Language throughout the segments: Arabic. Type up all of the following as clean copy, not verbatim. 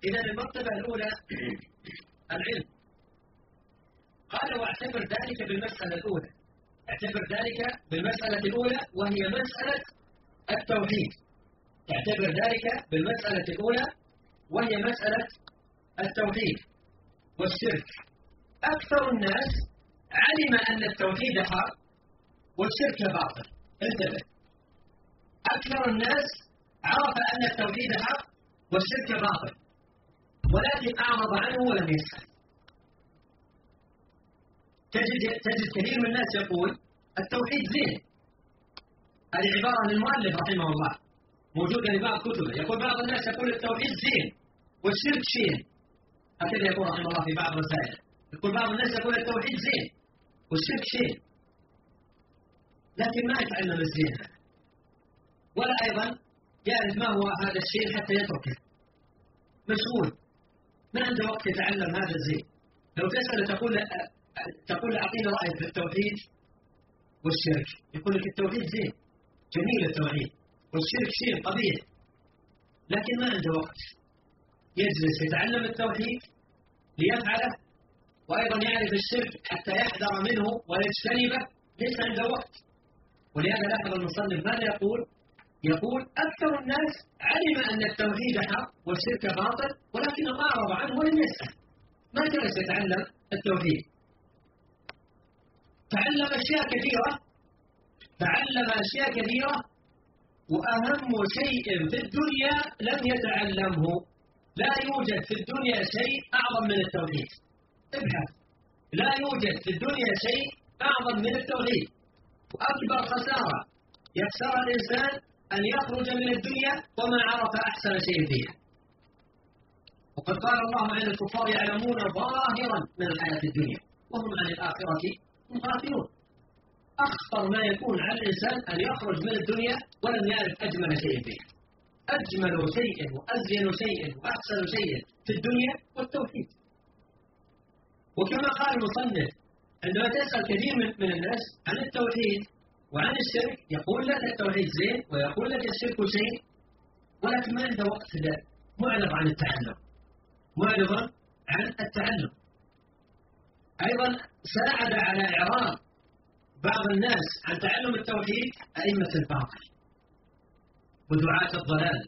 إذا المرتبة الأولى العلم. قال واعتبر ذلك بالمسألة الأولى، اعتبر ذلك بالمسألة الأولى وهي مسألة التوحيد، اعتبر ذلك بالمسألة الأولى وهي مسألة التوحيد والشرك. أكثر الناس علم أن التوحيد حق والشرك باطل. انتبه، أكثر الناس عرف أن التوحيد حق والشرك باطل، ولكن أعرض عنه ولم يسأل. تجد كثير من الناس يقول التوحيد زين. هذه عبارة عن المؤلف رحمه الله موجودة في بعض كتبه. يقول بعض الناس يقول التوحيد زين والشرك شين، هكذا يقول رحمه الله في بعض رسائله. يقول بعض الناس يقول التوحيد زين والشرك شين، لكن ما يتعلم الزين هذا، ولا أيضا يعرف ما هو هذا الشيء حتى يتركه. مشغول، ما عنده وقت يتعلم هذا الزين. لو تسأل تقول أعطينا رأيك في التوحيد والشرك، يقول لك التوحيد زين جميل التوحيد، والشرك شيء قبيح، لكن ما عنده وقت يجلس يتعلم التوحيد ليفعله، وأيضا يعرف الشرك حتى يحذر منه ويجتنبه، ليس عنده وقت. ولهذا لاحظ المصنف ماذا يقول أكثر الناس علم أن التوحيد حق والشرك باطل، ولكن أعرض عنه ولم يسأل، ما جلس يتعلم التوحيد. تعلم أشياء كثيرة، وأهم شيء في الدنيا لم يتعلمه. لا يوجد في الدنيا شيء أعظم من التوحيد. ابحث، لا يوجد في الدنيا شيء أعظم من التوحيد. وأكبر خسارة يخسر الإنسان أن يخرج من الدنيا وما عرف أحسن شيء فيها. وقد قال الله عن الكفار يعلمون ظاهرا من الحياة الدنيا وهم عن الآخرة هم غافلون. أخطر ما يكون على الإنسان أن يخرج من الدنيا ولم يعرف أجمل شيء فيها. أجمل شيء وأزين شيء وأحسن شيء في الدنيا والتوحيد. وكما قال المصنف عندما تسأل كثير من الناس عن التوحيد وعن الشرك يقول لك التوحيد زين ويقول لك الشرك شيء، ولكن ما عنده وقت معرض عن التعلم، معرض عن التعلم. أيضا ساعد على إعراض بعض الناس عن تعلم التوحيد أئمة الباطل ودعاة الضلال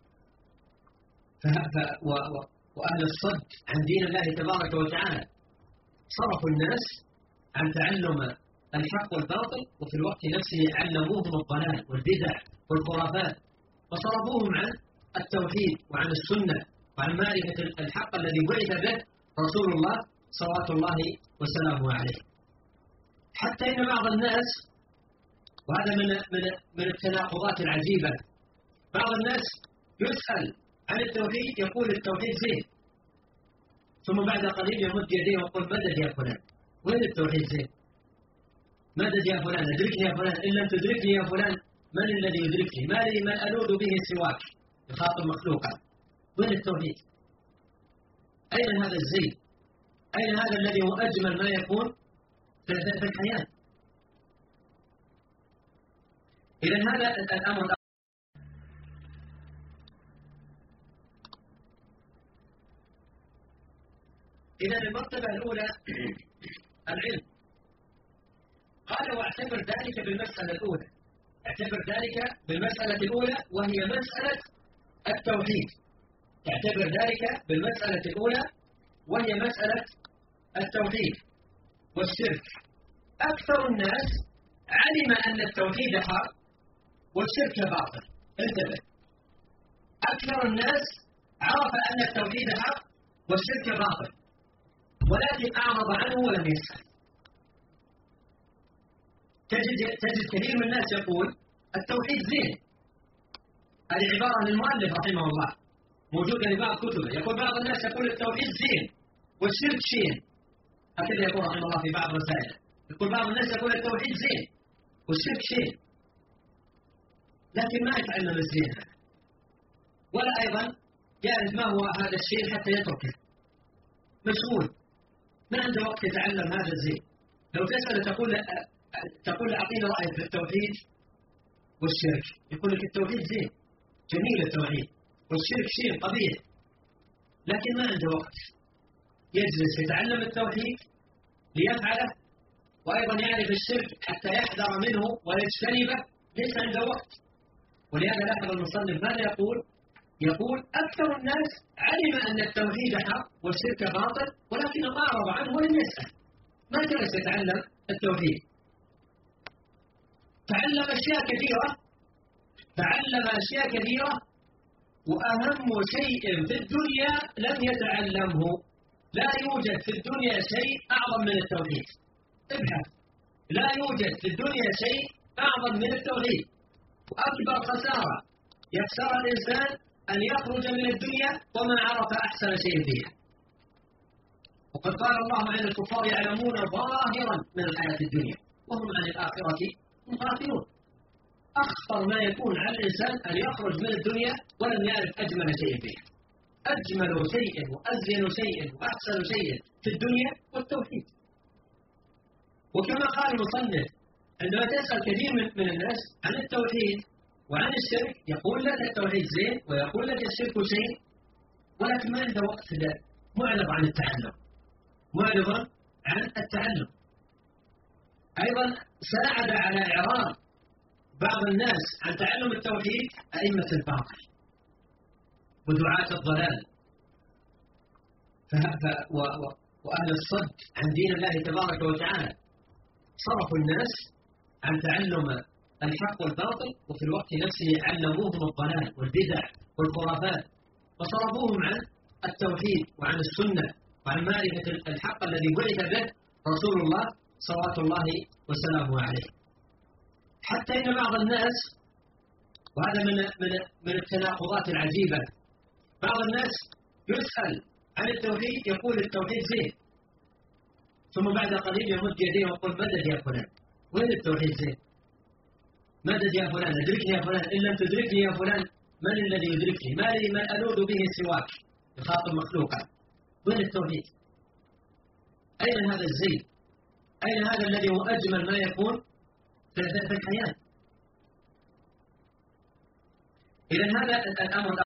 وأهل الصد عن دين الله تبارك وتعالى. صرفوا الناس عن تعلم الحق والباطل، وفي الوقت نفسه علموهم الضلال والبدع والخرافات، وصرفوهم عن التوحيد وعن السنة وعن معرفة الحق الذي بعث به رسول الله صلوات الله وسلامه عليه. حتى إن بعض الناس، وهذا من التناقضات العجيبة، بعض الناس يسأل عن التوحيد يقول التوحيد زين، ثم بعد قليل يمد يديه ويقول مدد يا فلان، وين التوحيد زين؟ مدد يا فلان، ادركني يا فلان، إن لم تدركني يا فلان من الذي يدركني؟ ما لي من ألوذ به سواك، يخاطب مخلوقا. وين التوحيد؟ أين هذا الزين؟ أين هذا الذي هو أجمل ما يكون في الحياة؟ إذن هذا الأمر. إذن المرتبة الأولى العلم. قال واعتبر ذلك بالمسألة الأولى، اعتبر ذلك بالمسألة الأولى وهي مسألة التوحيد، اعتبر ذلك بالمسألة الأولى وهي مسألة التوحيد والشرك. أكثر الناس علم أن التوحيد حق والشرك باطل. انتبه، أكثر الناس عرف أن التوحيد حق والشرك باطل، ولكن أعرض عنه ولم يسأل. تجد كثير من الناس يقول التوحيد زين. هذه عبارة عن المؤلف رحمه الله موجودة في بعض كتبه. يقول بعض الناس يقول التوحيد زين والشرك شين، هكذا يقول رحمه الله في بعض رسائله. يقول بعض الناس يقول التوحيد زين والشرك شين، لكن ما يتعلم الزين هذا، ولا أيضا يعرف ما هو هذا الشيء حتى يتركه. مشغول، ما عنده وقت يتعلم هذا الزين. لو تسأل تقول أعطينا رأيك في التوحيد والشرك، يقول لك التوحيد زين جميل التوحيد، والشرك شيء قبيح، لكن ما عنده وقت يجلس يتعلم التوحيد ليفعله، وأيضا يعرف الشرك حتى يحذر منه ويجتنبه، ليس عنده وقت. ولهذا لاحظ المصنف ماذا يقول أكثر الناس علم أن التوحيد حق والشرك باطل، ولكن أعرض عنه ولم يسأل، ما جلس يتعلم التوحيد. تعلم أشياء كثيرة، وأهم شيء في الدنيا لم يتعلمه. لا يوجد في الدنيا شيء أعظم من التوحيد. ابحث، لا يوجد في الدنيا شيء أعظم من التوحيد. وأكبر خسارة يخسر الإنسان أن يخرج من الدنيا وما عرف أحسن شيء فيها. وقد قال الله عن الكفار يعلمون ظاهرا من الحياة الدنيا وهم عن الآخرة هم غافلون. أخطر ما يكون على الإنسان أن يخرج من الدنيا ولم يعرف أجمل شيء فيها. أجمل شيء وأزين شيء وأحسن شيء في الدنيا والتوحيد. وكما قال المصنف عندما تسأل كثير من الناس عن التوحيد وعن الشرك يقول لك التوحيد زين ويقول لك الشرك شيء، ولكن ما عنده وقت معرض عن التعلم. أيضا ساعد على إعراض بعض الناس عن تعلم التوحيد أئمة الباطل ودعاة الضلال وأهل الصد عن دين الله تبارك وتعالى، صرفوا الناس عن تعلم الحق والباطل، وفي الوقت نفسه علموهم الضلال والبدع والخرافات، وصرفوهم عن التوحيد وعن السنة وعن معرفة الحق الذي بعث به رسول الله صلوات الله وسلامه عليه. حتى إن بعض الناس، وهذا من التناقضات العجيبة، بعض الناس يسأل عن التوحيد يقول التوحيد زين، ثم بعد قليل يمد يديه ويقول مدد يا فلان، وين التوحيد زين؟ مدد يا فلان، ادركني يا فلان، إن لم تدركني يا فلان من الذي يدركني؟ ما لي من ألوذ به سواك، يخاطب مخلوقا. وين التوحيد؟ أين هذا الزين؟ أين هذا الذي هو أجمل ما يكون في الحياة؟ إذن هذا الأمر